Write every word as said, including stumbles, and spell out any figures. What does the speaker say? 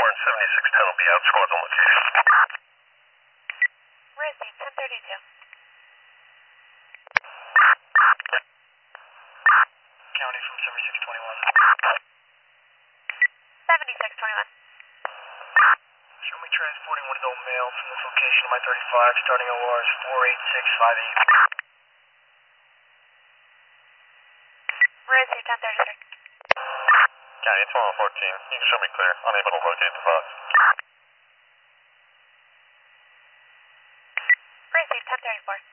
and seventy-six ten will be out, squads on location. Received, ten thirty-two. County from seventy-six twenty-one. seventy-six twenty-one. Show me transporting one adult male from this location to my thirty-five, starting O R is four eight six five eight. Received, ten thirty-three. County, it's one fourteen. You can show me clear. Unable to locate the bus. Received, ten thirty-four.